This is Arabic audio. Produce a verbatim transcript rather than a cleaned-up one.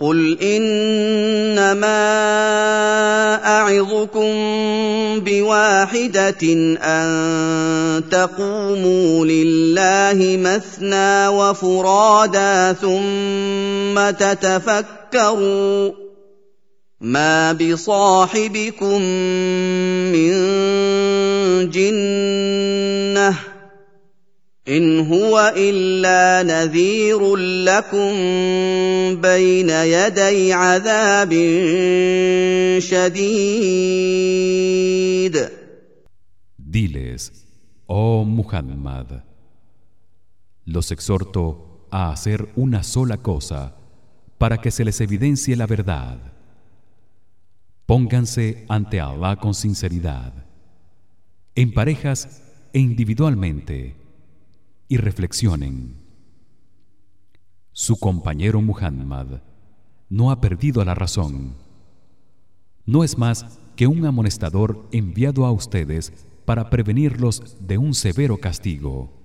قل إنما أعظكم بواحدة أن تقوموا لله مثنى وفرادى ثم تتفكروا ما بصاحبكم من جنة إن هو إلا نذير لكم بين يدي عذاب شديد. Diles, oh Muhammad, los exhorto a hacer una sola cosa para que se les evidencie la verdad. Pónganse ante Allah con sinceridad, en parejas e individualmente, y reflexionen. Su compañero Muhammad no ha perdido la razón. No es más que un amonestador enviado a ustedes para prevenirlos de un severo castigo.